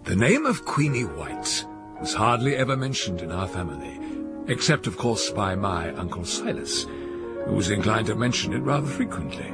The name of Queenie White was hardly ever mentioned in our family, except, of course, by my Uncle Silas, who was inclined to mention it rather frequently.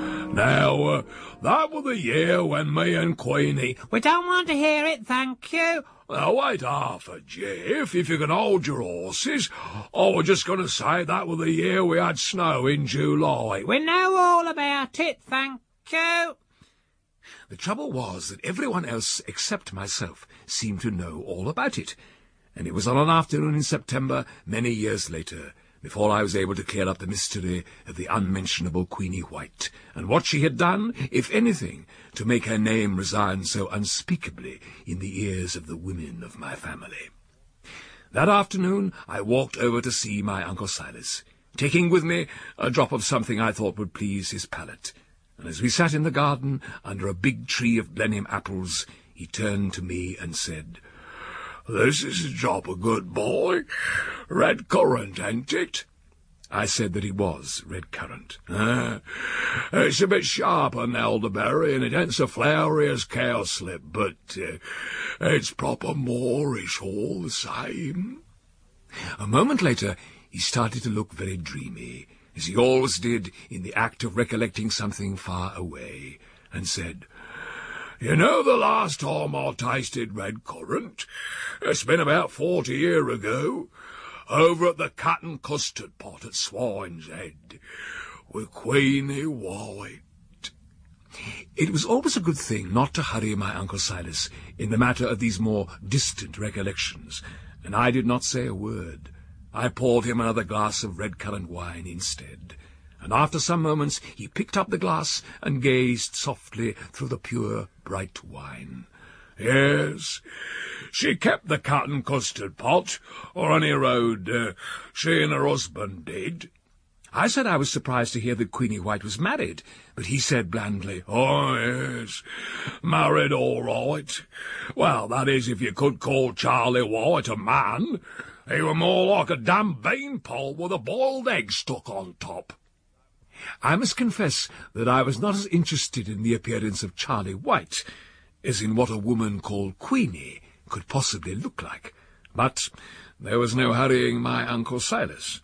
Now, that was the year when me and Queenie... We don't want to hear it, thank you. Now, wait half a jiff, if you can hold your horses. I was just going to say that was the year we had snow in July. We know all about it, thank you. The trouble was that everyone else except myself seemed to know all about it, and it was on an afternoon in September, many years later, before I was able to clear up the mystery of the unmentionable Queenie White, and what she had done, if anything, to make her name resound so unspeakably in the ears of the women of my family. That afternoon I walked over to see my Uncle Silas, taking with me a drop of something I thought would please his palate, and as we sat in the garden under a big tree of Blenheim apples, he turned to me and said, "This is a job of good boy. Red currant, ain't it?" I said that it was red currant. It's a bit sharper than elderberry, and it ain't so flowery as cowslip, but it's proper Moorish all the same. A moment later he started to look very dreamy, as he always did in the act of recollecting something far away, and said, "You know the last time I tasted red currant? It's been about 40 years ago, over at the Cut and Custard Pot at Swine's Head, with Queenie White." It was always a good thing not to hurry my Uncle Silas in the matter of these more distant recollections, and I did not say a word. I poured him another glass of red currant wine instead, and after some moments he picked up the glass and gazed softly through the pure, bright wine. "Yes, she kept the Cut and Custard Pot, or any road, she and her husband did." I said I was surprised to hear that Queenie White was married, but he said blandly, "Oh, yes, married all right. Well, that is, if you could call Charlie White a man. He were more like a damn beanpole with a boiled egg stuck on top." I must confess that I was not as interested in the appearance of Charlie White as in what a woman called Queenie could possibly look like. But there was no hurrying my Uncle Silas.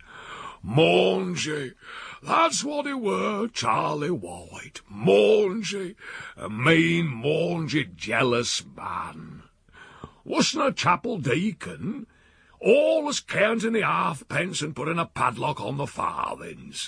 "Mangy, that's what it were, Charlie White. Mangy, a mean, mangy, jealous man. Wasn't a chapel deacon, always counting the halfpence and putting a padlock on the farthings.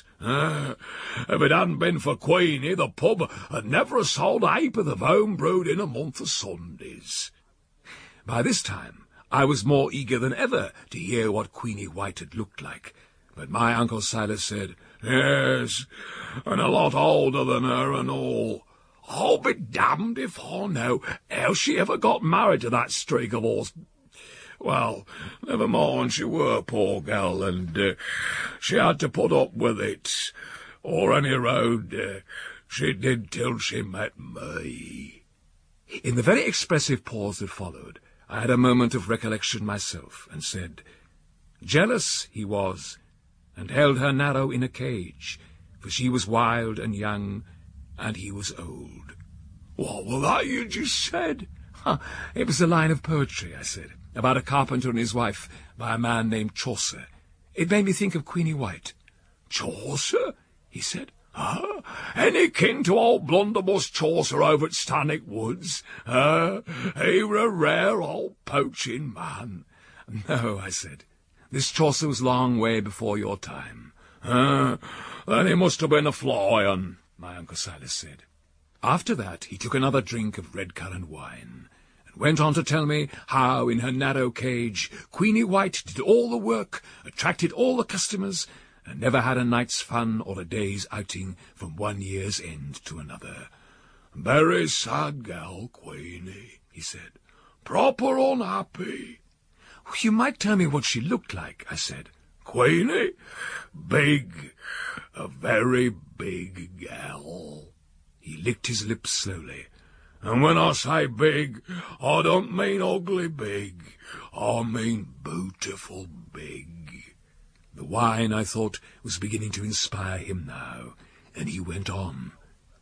If it hadn't been for Queenie, the pub had never sold a ha'porth of home brewed in a month of Sundays." By this time I was more eager than ever to hear what Queenie White had looked like, but my Uncle Silas said, "Yes, and a lot older than her and all. I'll be damned if I know how she ever got married to that streak of horse. Well, never mind, she were a poor girl, and she had to put up with it, or any road, she did till she met me." In the very expressive pause that followed, I had a moment of recollection myself, and said, "Jealous he was, and held her narrow in a cage, for she was wild and young, and he was old." "What was that you just said?" "It was a line of poetry," I said, "about a carpenter and his wife by a man named Chaucer. It made me think of Queenie White." "Chaucer?" he said. Any kin to old blunderbuss Chaucer over at Stannick Woods? He were a rare old poaching man." "No," I said. "This Chaucer was long way before your time." Then he must have been a flying," my Uncle Silas said. After that he took another drink of red currant wine, and went on to tell me how, in her narrow cage, Queenie White did all the work, attracted all the customers, and never had a night's fun or a day's outing from one year's end to another. "Very sad gal, Queenie," he said. "Proper unhappy." "You might tell me what she looked like," I said. "Queenie? Big. A very big gal." He licked his lips slowly. "And when I say big, I don't mean ugly big. I mean beautiful big." The wine, I thought, was beginning to inspire him now, and he went on.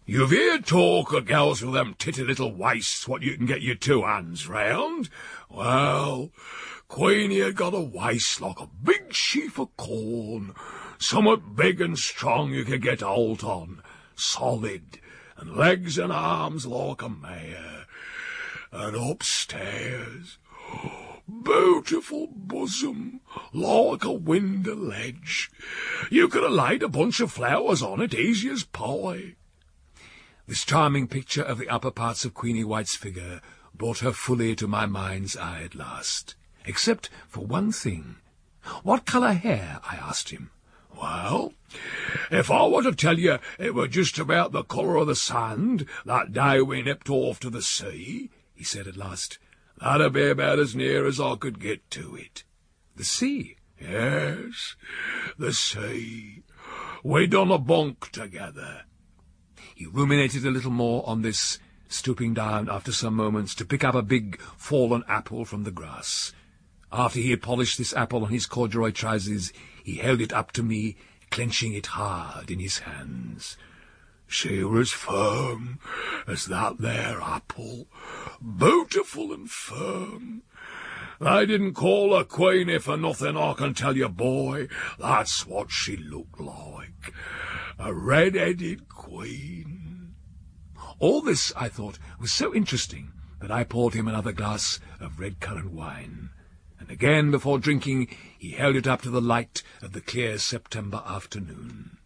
You've heard talk of gals with them titty little waists what you can get your two hands round. Well, Queenie had got a waist like a big sheaf of corn, somewhat big and strong you could get hold on, solid, and legs and arms like a mare. And upstairs, beautiful bosom, like a window ledge. You could have laid a bunch of flowers on it easy as pie. This charming picture of the upper parts of Queenie White's figure brought her fully to my mind's eye at last, except for one thing. What colour hair? I asked him. Well, if I were to tell you it were just about the colour of the sand that day we nipped off to the sea, he said at last, that'd be about as near as I could get to it. The sea? Yes, the sea. We done a bunk together. He ruminated a little more on this, stooping down after some moments to pick up a big fallen apple from the grass. After he had polished this apple on his corduroy trousers, he held it up to me, clenching it hard in his hands. She was firm as that there apple, beautiful and firm. They didn't call her Queenie for nothing, I can tell you, boy. That's what she looked like. A red-headed queen. All this, I thought, was so interesting that I poured him another glass of red currant wine. And again, before drinking, he held it up to the light of the clear September afternoon.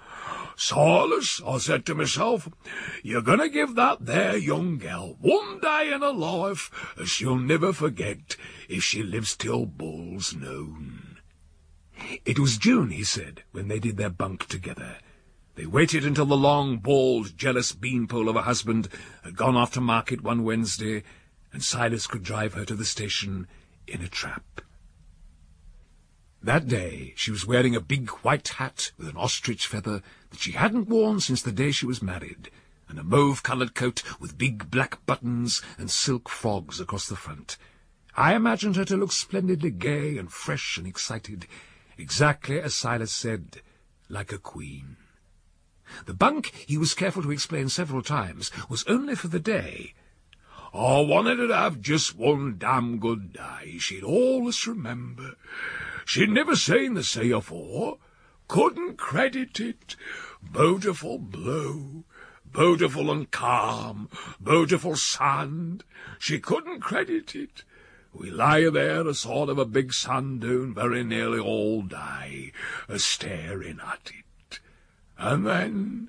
Silas, I said to myself, you're going to give that there young gal one day in her life as she'll never forget if she lives till bull's noon. It was June, he said, when they did their bunk together. They waited until the long, bald, jealous beanpole of a husband had gone off to market one Wednesday, and Silas could drive her to the station in a trap. That day she was wearing a big white hat with an ostrich feather that she hadn't worn since the day she was married, and a mauve-coloured coat with big black buttons and silk frogs across the front. I imagined her to look splendidly gay and fresh and excited, exactly as Silas said, like a queen. The bunk, he was careful to explain several times, was only for the day. I wanted her to have just one damn good day she'd always remember. She'd never seen the sea afore, couldn't credit it. Beautiful blue, beautiful and calm, beautiful sand. She couldn't credit it. We lay there a sort of a big sand dune very nearly all day, a-staring at it. And then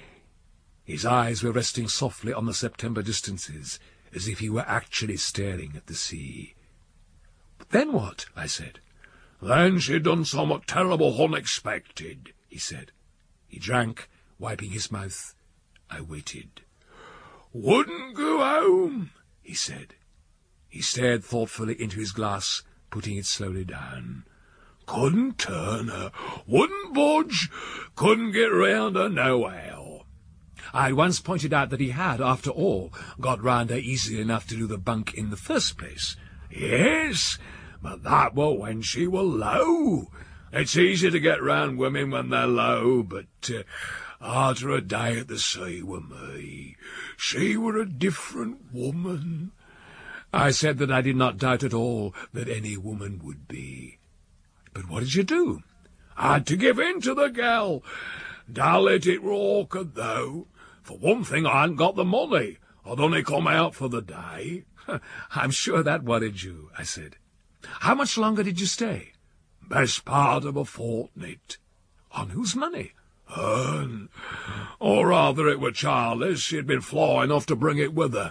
his eyes were resting softly on the September distances, as if he were actually staring at the sea. But then what? I said. Then she done somewhat terrible unexpected, he said. He drank, wiping his mouth. I waited. Wouldn't go home, he said. He stared thoughtfully into his glass, putting it slowly down. Couldn't turn her, wouldn't budge, couldn't get round her nohow. I had once pointed out that he had, after all, got round her easily enough to do the bunk in the first place. Yes, but that were when she were low. It's easy to get round women when they're low, but after a day at the sea with me, she were a different woman. I said that I did not doubt at all that any woman would be. But what did you do? I had to give in to the gal. Dalle it were awkward, though. For one thing, I hadn't got the money. I'd only come out for the day. I'm sure that worried you, I said. How much longer did you stay? Best part of a fortnight. On whose money? Hern. Or rather, it were Charlie's. She'd been flying off to bring it with her.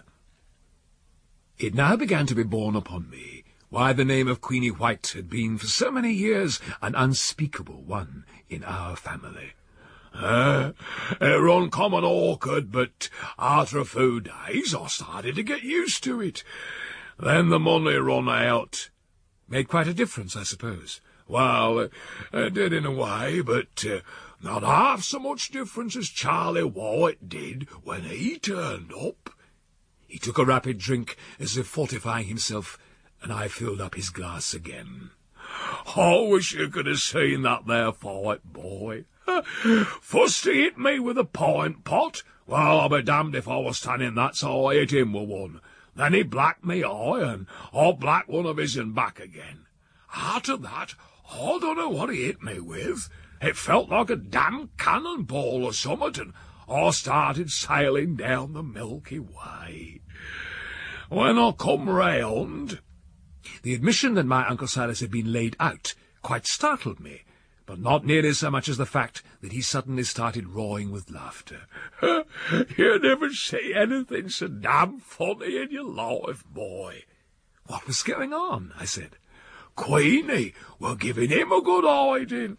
It now began to be borne upon me why the name of Queenie White had been for so many years an unspeakable one in our family. It were uncommon awkward, but after a few days I started to get used to it. Then the money run out. Made quite a difference, I suppose. Well, it did in a way, but not half so much difference as Charlie White did when he turned up. He took a rapid drink, as if fortifying himself, and I filled up his glass again. I wish you could have seen that there fight, boy. First he hit me with a pint pot. Well, I'll be damned if I was standing that, so I hit him with one. Then he blacked me eye, and I blacked one of his and back again. After that, I don't know what he hit me with. It felt like a damn cannonball or something, and I started sailing down the Milky Way. When I come round... The admission that my Uncle Silas had been laid out quite startled me, but not nearly so much as the fact that he suddenly started roaring with laughter. You never see anything so damn funny in your life, boy. What was going on? I said. Queenie were giving him a good hiding.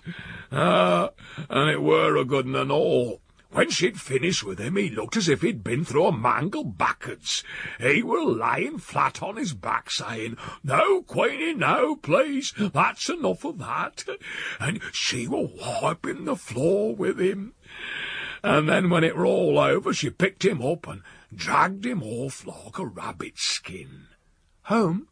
And it were a good un and all. When she'd finished with him, he looked as if he'd been through a mangle backwards. He were lying flat on his back, saying, "No, Queenie, no, please, that's enough of that." And she were wiping the floor with him. And then when it were all over, she picked him up and dragged him off like a rabbit's skin. Home?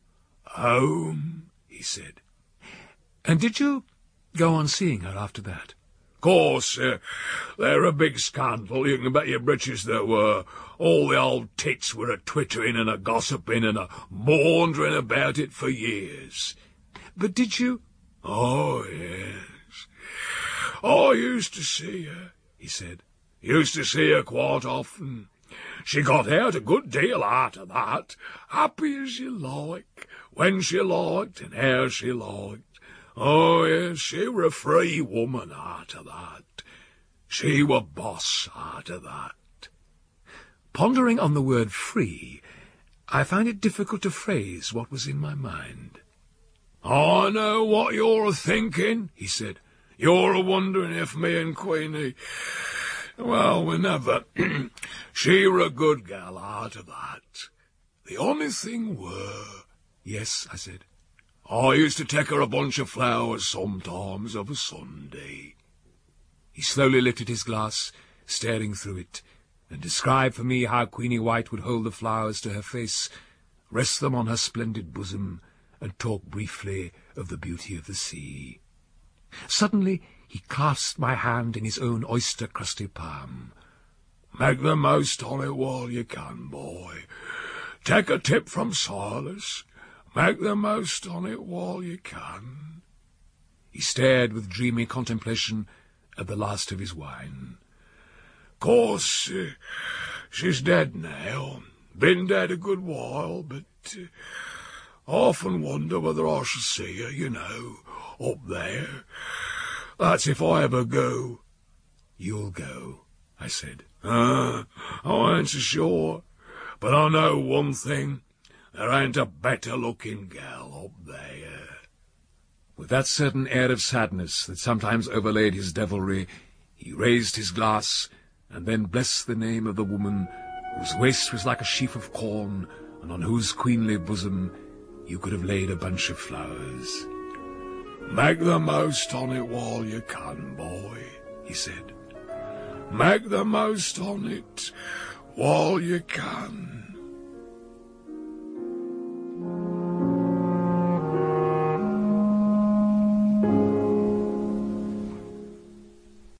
Home, he said. And did you go on seeing her after that? Course, they're a big scandal, you can bet your britches there were. All the old tits were a-twittering and a-gossiping and a-maundering about it for years. But did you... Oh, yes. I used to see her, he said. Used to see her quite often. She got out a good deal after that, happy as you like, when she liked and how she liked. Oh, yes, she were a free woman after that. She were boss after that. Pondering on the word free, I found it difficult to phrase what was in my mind. I know what you're a-thinking, he said. You're a-wondering if me and Queenie... Well, we never... She were a good gal after that. The only thing were... Yes, I said. I used to take her a bunch of flowers sometimes of a Sunday. He slowly lifted his glass, staring through it, and described for me how Queenie White would hold the flowers to her face, rest them on her splendid bosom, and talk briefly of the beauty of the sea. Suddenly he clasped my hand in his own oyster-crusty palm. Make the most on it while you can, boy. Take a tip from Silas. Make the most on it while you can. He stared with dreamy contemplation at the last of his wine. Course, she's dead now. Been dead a good while, but I often wonder whether I shall see her, you know, up there. That's if I ever go. You'll go, I said. I ain't so sure, but I know one thing. There ain't a better-looking gal up there. With that certain air of sadness that sometimes overlaid his devilry, he raised his glass, and then blessed the name of the woman whose waist was like a sheaf of corn, and on whose queenly bosom you could have laid a bunch of flowers. Make the most on it while you can, boy, he said. Make the most on it while you can.